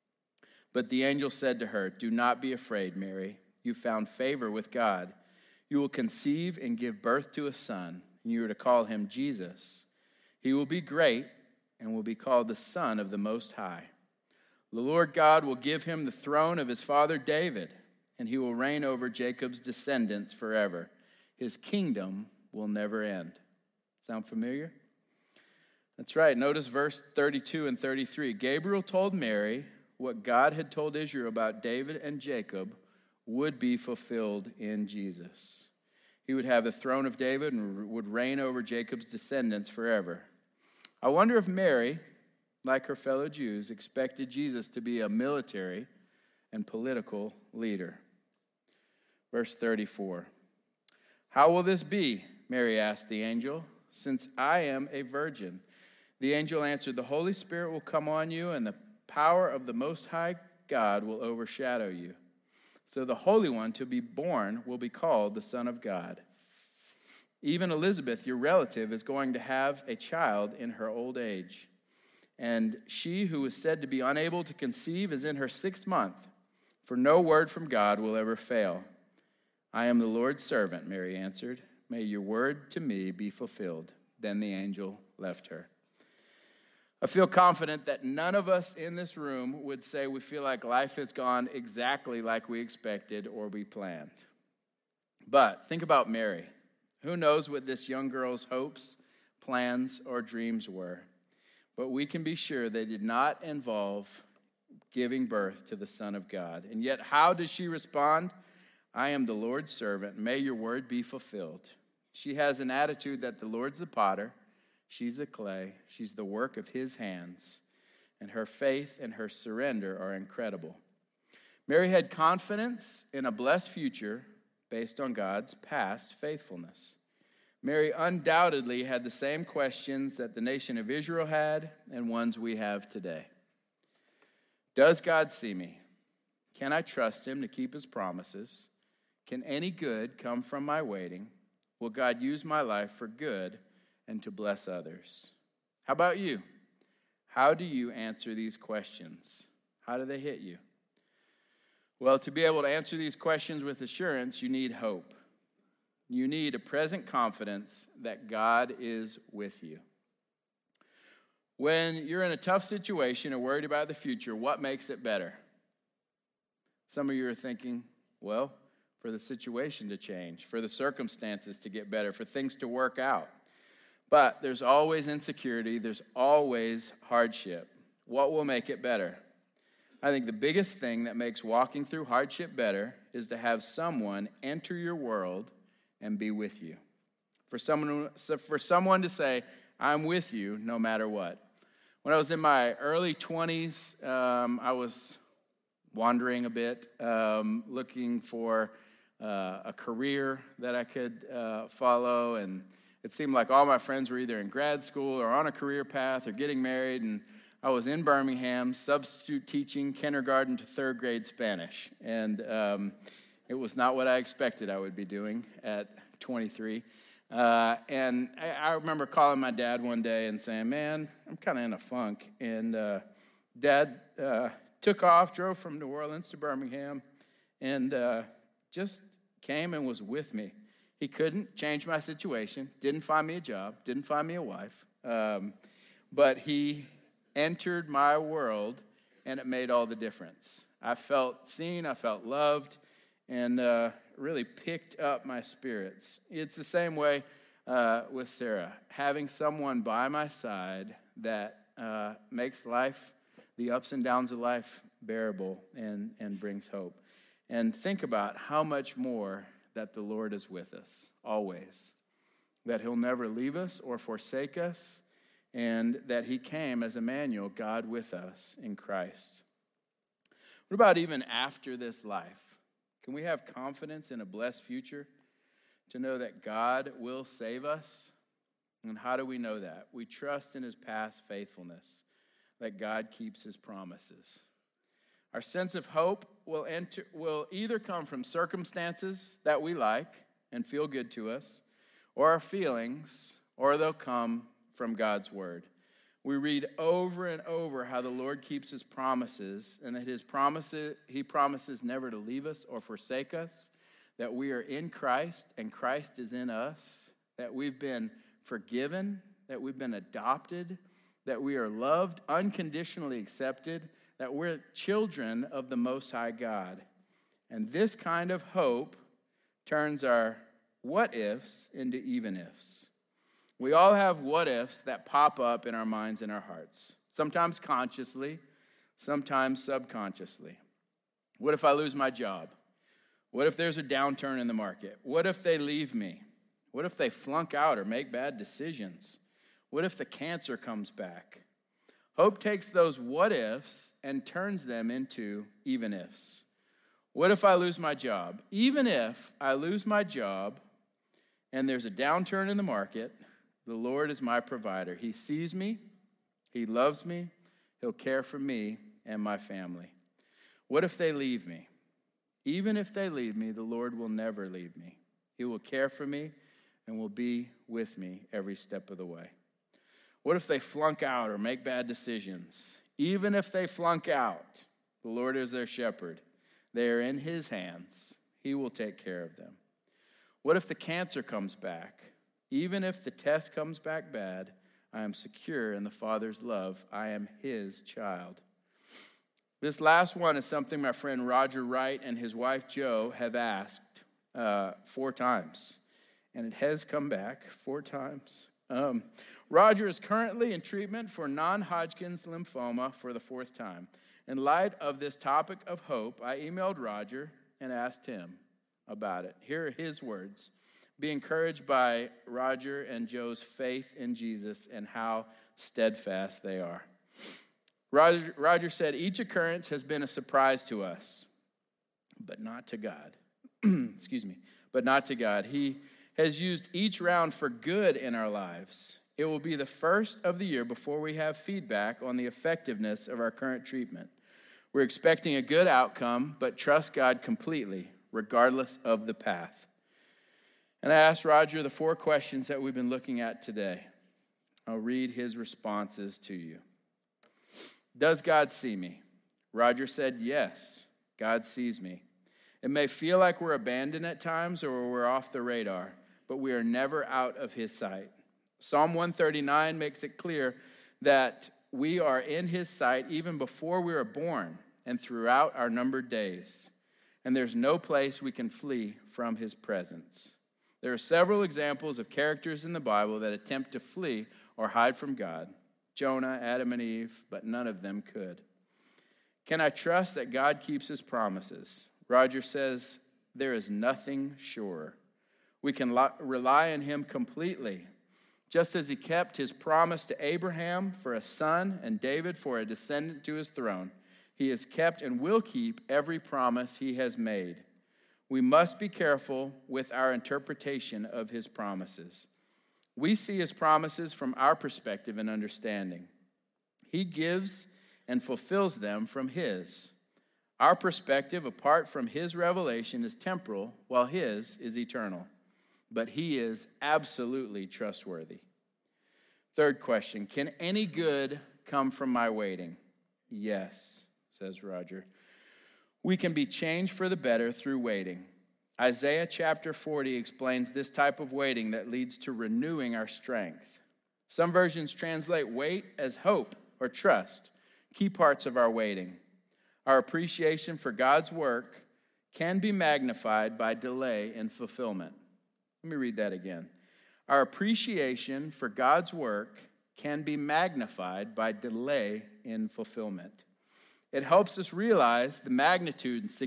But the angel said to her, do not be afraid, Mary. You found favor with God. You will conceive and give birth to a son, and you are to call him Jesus. He will be great and will be called the Son of the Most High. The Lord God will give him the throne of his father David, and he will reign over Jacob's descendants forever. His kingdom will never end. Sound familiar? That's right. Notice verse 32 and 33. Gabriel told Mary what God had told Israel about David and Jacob would be fulfilled in Jesus. He would have the throne of David and would reign over Jacob's descendants forever. I wonder if Mary, like her fellow Jews, expected Jesus to be a military and political leader. Verse 34. How will this be? Mary asked the angel, since I am a virgin. The angel answered, the Holy Spirit will come on you, and the power of the Most High God will overshadow you. So the Holy One to be born will be called the Son of God. Even Elizabeth, your relative, is going to have a child in her old age. And she who was said to be unable to conceive is in her 6th month, for no word from God will ever fail. I am the Lord's servant, Mary answered. May your word to me be fulfilled. Then the angel left her. I feel confident that none of us in this room would say we feel like life has gone exactly like we expected or we planned. But think about Mary. Who knows what this young girl's hopes, plans, or dreams were? But we can be sure they did not involve giving birth to the Son of God. And yet, how does she respond? I am the Lord's servant. May your word be fulfilled. She has an attitude that the Lord's the potter, she's the clay, she's the work of his hands, and her faith and her surrender are incredible. Mary had confidence in a blessed future based on God's past faithfulness. Mary undoubtedly had the same questions that the nation of Israel had and ones we have today. Does God see me? Can I trust him to keep his promises? Can any good come from my waiting? Will God use my life for good and to bless others? How about you? How do you answer these questions? How do they hit you? Well, to be able to answer these questions with assurance, you need hope. You need a present confidence that God is with you. When you're in a tough situation or worried about the future, what makes it better? Some of you are thinking, well, for the situation to change, for the circumstances to get better, for things to work out. But there's always insecurity, there's always hardship. What will make it better? I think the biggest thing that makes walking through hardship better is to have someone enter your world and be with you. For someone to say, I'm with you no matter what. When I was in my early 20s, I was wandering a bit, looking for a career that I could follow, and it seemed like all my friends were either in grad school or on a career path or getting married, and I was in Birmingham substitute teaching kindergarten to third grade Spanish, and it was not what I expected I would be doing at 23. And I remember calling my dad one day and saying, man, I'm kind of in a funk. And Dad took off, drove from New Orleans to Birmingham, and just came and was with me. He couldn't change my situation, didn't find me a job, didn't find me a wife, but he entered my world, and it made all the difference. I felt seen, I felt loved, and really picked up my spirits. It's the same way with Sarah. Having someone by my side that makes life, the ups and downs of life, bearable and brings hope. And think about how much more that the Lord is with us, always. That he'll never leave us or forsake us, and that he came as Emmanuel, God with us in Christ. What about even after this life? Can we have confidence in a blessed future to know that God will save us? And how do we know that? We trust in his past faithfulness, that God keeps his promises. Our sense of hope will either come from circumstances that we like and feel good to us, or our feelings, or they'll come from God's word. We read over and over how the Lord keeps his promises, and that he promises never to leave us or forsake us, that we are in Christ and Christ is in us, that we've been forgiven, that we've been adopted, that we are loved, unconditionally accepted, that we're children of the Most High God. And this kind of hope turns our what-ifs into even-ifs. We all have what-ifs that pop up in our minds and our hearts, sometimes consciously, sometimes subconsciously. What if I lose my job? What if there's a downturn in the market? What if they leave me? What if they flunk out or make bad decisions? What if the cancer comes back? Hope takes those what-ifs and turns them into even-ifs. What if I lose my job? Even if I lose my job and there's a downturn in the market, the Lord is my provider. He sees me, he loves me, he'll care for me and my family. What if they leave me? Even if they leave me, the Lord will never leave me. He will care for me and will be with me every step of the way. What if they flunk out or make bad decisions? Even if they flunk out, the Lord is their shepherd. They are in his hands. He will take care of them. What if the cancer comes back? Even if the test comes back bad, I am secure in the Father's love. I am his child. This last one is something my friend Roger Wright and his wife Jo have asked 4 times, and it has come back 4 times. Roger is currently in treatment for non-Hodgkin's lymphoma for the 4th time. In light of this topic of hope, I emailed Roger and asked him about it. Here are his words. Be encouraged by Roger and Jo's faith in Jesus and how steadfast they are. Roger said, each occurrence has been a surprise to us, but not to God. Excuse me, but not to God. He has used each round for good in our lives. It will be the first of the year before we have feedback on the effectiveness of our current treatment. We're expecting a good outcome, but trust God completely, regardless of the path. And I asked Roger the 4 questions that we've been looking at today. I'll read his responses to you. Does God see me? Roger said, yes, God sees me. It may feel like we're abandoned at times or we're off the radar, but we are never out of his sight. Psalm 139 makes it clear that we are in his sight even before we are born and throughout our numbered days. And there's no place we can flee from his presence. There are several examples of characters in the Bible that attempt to flee or hide from God. Jonah, Adam, and Eve, but none of them could. Can I trust that God keeps his promises? Roger says, there is nothing surer. We can rely on him completely. Just as he kept his promise to Abraham for a son and David for a descendant to his throne, he has kept and will keep every promise he has made. We must be careful with our interpretation of his promises. We see his promises from our perspective and understanding. He gives and fulfills them from his. Our perspective, apart from his revelation, is temporal, while his is eternal. But he is absolutely trustworthy. 3rd question, can any good come from my waiting? Yes, says Roger. We can be changed for the better through waiting. Isaiah chapter 40 explains this type of waiting that leads to renewing our strength. Some versions translate wait as hope or trust, key parts of our waiting. Our appreciation for God's work can be magnified by delay in fulfillment. Let me read that again. Our appreciation for God's work can be magnified by delay in fulfillment. It helps us realize the magnitude and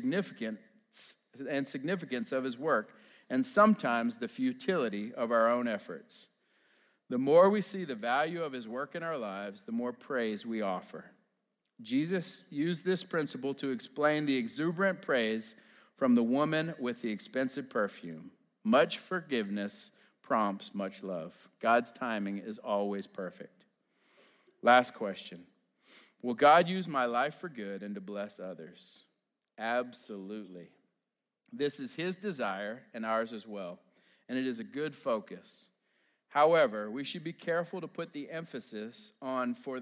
significance of his work, and sometimes the futility of our own efforts. The more we see the value of his work in our lives, the more praise we offer. Jesus used this principle to explain the exuberant praise from the woman with the expensive perfume. Much forgiveness prompts much love. God's timing is always perfect. Last question. Will God use my life for good and to bless others? Absolutely. This is his desire and ours as well, and it is a good focus. However, we should be careful to put the emphasis on for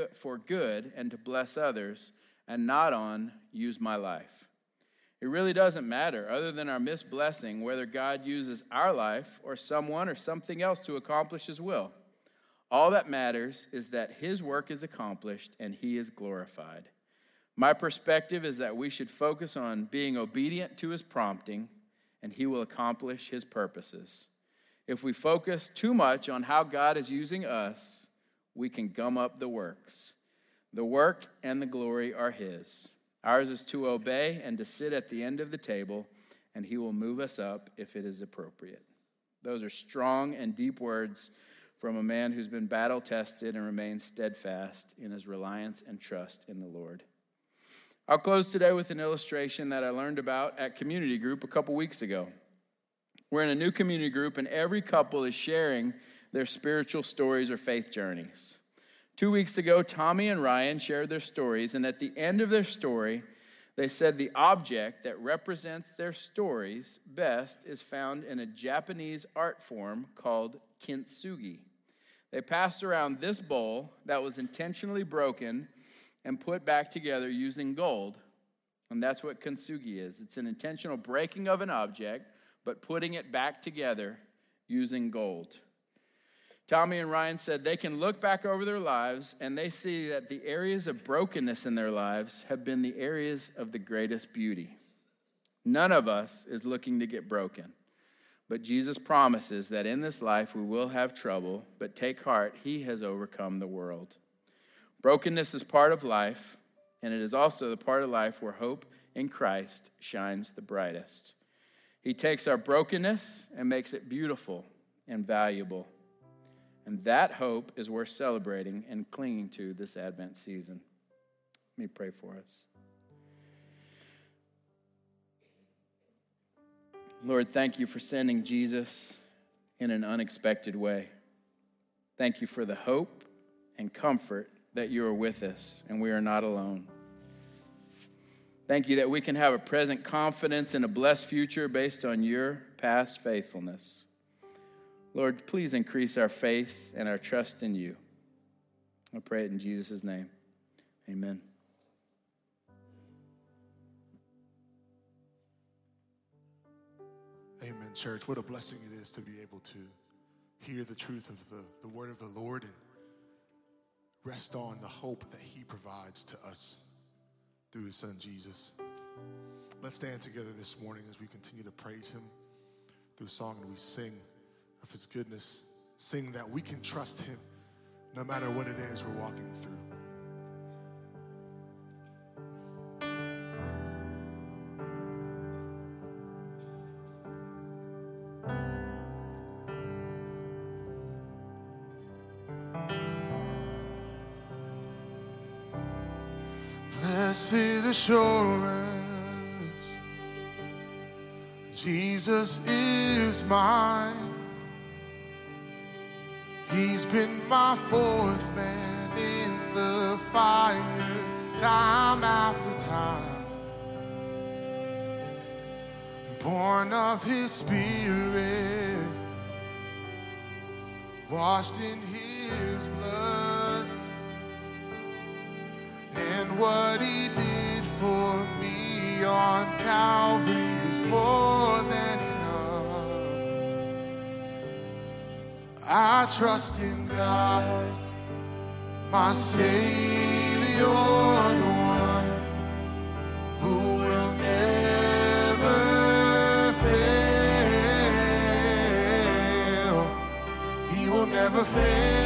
good and to bless others, and not on use my life. It really doesn't matter, other than our missed blessing, whether God uses our life or someone or something else to accomplish his will. All that matters is that his work is accomplished and he is glorified. My perspective is that we should focus on being obedient to his prompting, and he will accomplish his purposes. If we focus too much on how God is using us, we can gum up the works. The work and the glory are his. Ours is to obey and to sit at the end of the table, and he will move us up if it is appropriate. Those are strong and deep words from a man who's been battle-tested and remains steadfast in his reliance and trust in the Lord. I'll close today with an illustration that I learned about at community group a couple weeks ago. We're in a new community group, and every couple is sharing their spiritual stories or faith journeys. 2 weeks ago, Tommy and Ryan shared their stories, and at the end of their story, they said the object that represents their stories best is found in a Japanese art form called kintsugi. They passed around this bowl that was intentionally broken and put back together using gold, and that's what kintsugi is. It's an intentional breaking of an object, but putting it back together using gold. Tommy and Ryan said they can look back over their lives and they see that the areas of brokenness in their lives have been the areas of the greatest beauty. None of us is looking to get broken, but Jesus promises that in this life we will have trouble, but take heart, he has overcome the world. Brokenness is part of life, and it is also the part of life where hope in Christ shines the brightest. He takes our brokenness and makes it beautiful and valuable. And that hope is worth celebrating and clinging to this Advent season. Let me pray for us. Lord, thank you for sending Jesus in an unexpected way. Thank you for the hope and comfort that you are with us and we are not alone. Thank you that we can have a present confidence in a blessed future based on your past faithfulness. Lord, please increase our faith and our trust in you. I pray it in Jesus' name. Amen. Amen, church. What a blessing it is to be able to hear the truth of the word of the Lord and rest on the hope that he provides to us through his son, Jesus. Let's stand together this morning as we continue to praise him through song, and we sing of his goodness, sing that we can trust him no matter what it is we're walking through. Blessed assurance, Jesus is mine. He's been my fourth man in the fire, time after time. Born of his spirit, washed in his blood. And what he did for me on Calvary is more than enough. I trust in God, my Savior, the one who will never fail. He will never fail.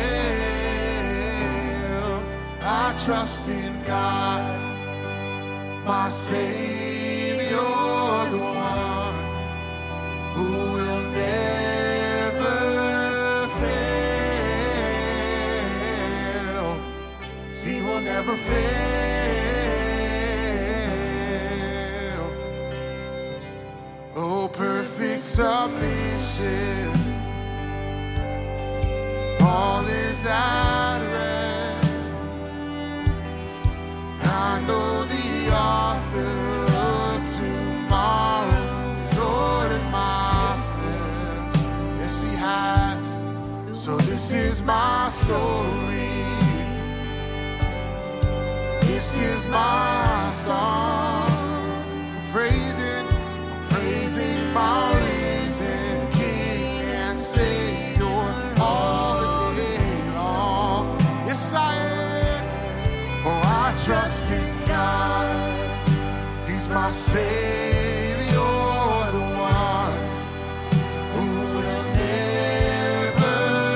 I trust in God, my Savior, the one who will never fail. He will never fail. Oh, perfect submission, all is at rest. I know the author of tomorrow has ordered my steps. Yes, he has. So this is my story. This is my song. I'm praising my risen King and Savior all the day long. Yes, I am. Oh, I trust in God, he's my Savior, the one who will never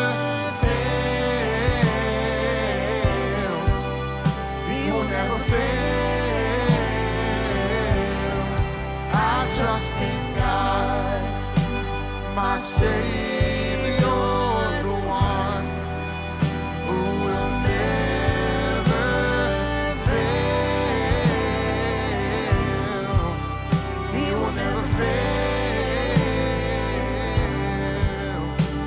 fail. He will never fail. I trust in God, my Savior, the one who will never fail. He will never fail.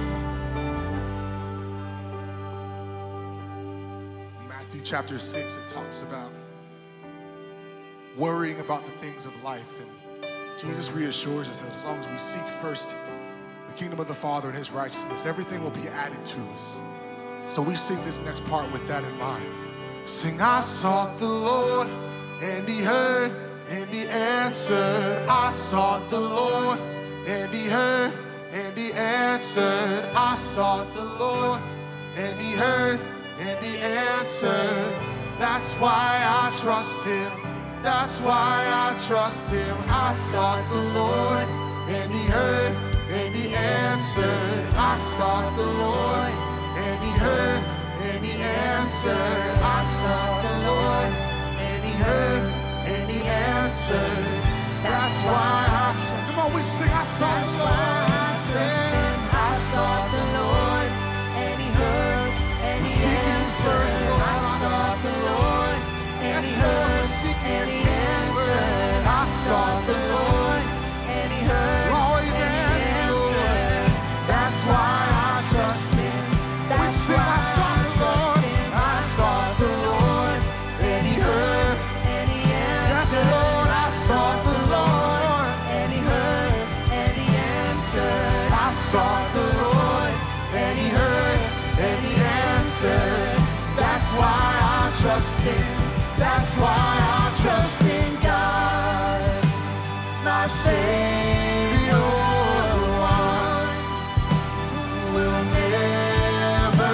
Matthew chapter 6, it talks about worrying about the things of life, and Jesus reassures us that as long as we seek first the kingdom of the Father and his righteousness, everything will be added to us. So we sing this next part with that in mind. Sing, I sought the Lord, and he heard, and he answered. I sought the Lord, and he heard, and he answered. I sought the Lord, and he heard, and he answered. That's why I trust him. That's why I trust him. I sought the Lord, and he heard, and he answered. I sought the Lord, and he heard, and he answered. I sought the Lord, and he heard, and he answered. That's why I trust. Come on, we sing. I sought the Lord. Yes, I sought the Lord, and he heard, and he answered. I sought the Lord, and he heard, and he answered. I sought the Lord, and he heard, and he answered. That's why I trust him. We sing. I sought the Lord. I sought the Lord, and he heard, and he answered. Yes, Lord, I sought the Lord, and he heard, and he answered. I sought the Lord, and he heard, and he answered. That's why I trust him. That's why I trust in God, my Savior, the one who will never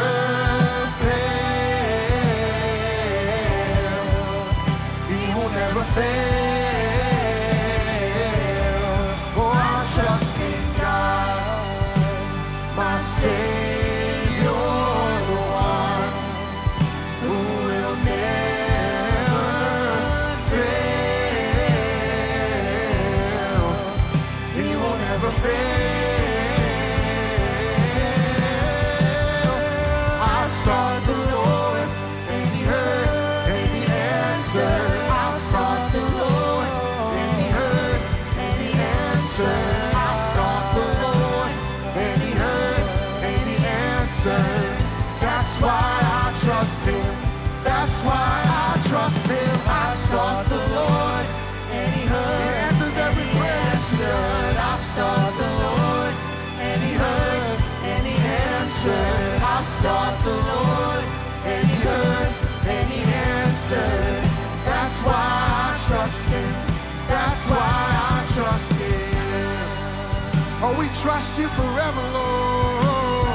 fail. He will never fail. Oh, I trust in God, my Savior, the one who will never fail. He will never fail. I sought the Lord, and he heard, and he answered. I sought the Lord, and he heard, and he answered. I sought the Lord, and he heard, and he answered. That's why I trust him. That's why I trust him. I sought the Lord, and he heard. He answers every prayer. I sought the Lord, and he heard, and he answered. I sought the Lord, and he heard, and he answered. That's why I trust him. That's why I trust him. Oh, we trust you forever, Lord.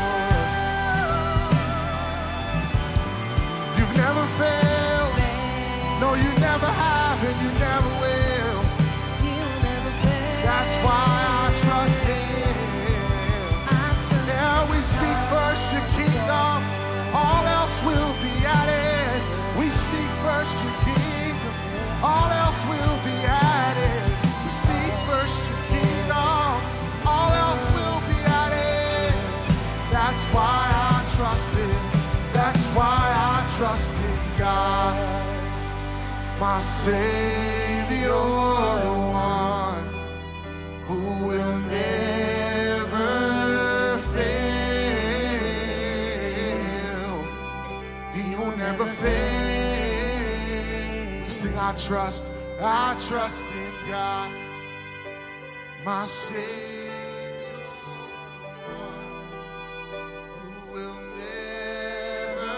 You've never failed. No, you never have, and you never will. That's why I trust him. Now we seek first your kingdom. All else will be added. We seek first your kingdom. All else will be added. We seek first your kingdom. All else will be added. That's why I trust him. That's why I trust in God, my Savior, the one who will never fail. He will never fail. Sing, I trust in God, my Savior, who will never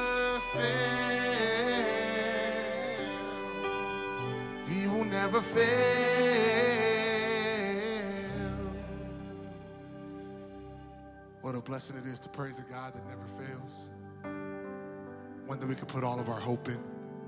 fail. He will never fail. What a blessing it is to praise a God that never fails. One that we can put all of our hope in.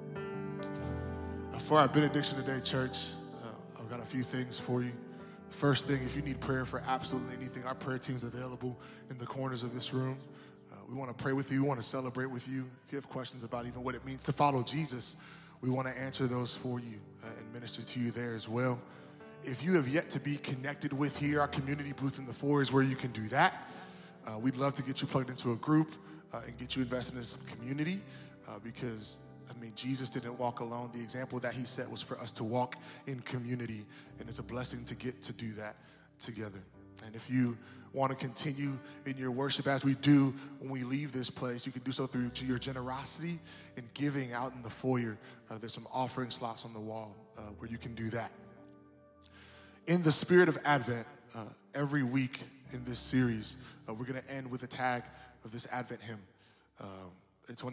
For our benediction today, church, I've got a few things for you. The first thing, if you need prayer for absolutely anything, our prayer team's available in the corners of this room. We want to pray with you. We want to celebrate with you. If you have questions about even what it means to follow Jesus, we want to answer those for you and minister to you there as well. If you have yet to be connected with here, our community booth in the foyer is where you can do that. We'd love to get you plugged into a group and get you invested in some community because, I mean, Jesus didn't walk alone. The example that he set was for us to walk in community, and it's a blessing to get to do that together. And if you want to continue in your worship as we do when we leave this place, you can do so through your generosity and giving out in the foyer. There's some offering slots on the wall where you can do that. In the spirit of Advent, every week in this series, we're going to end with a tag of this Advent hymn. It's one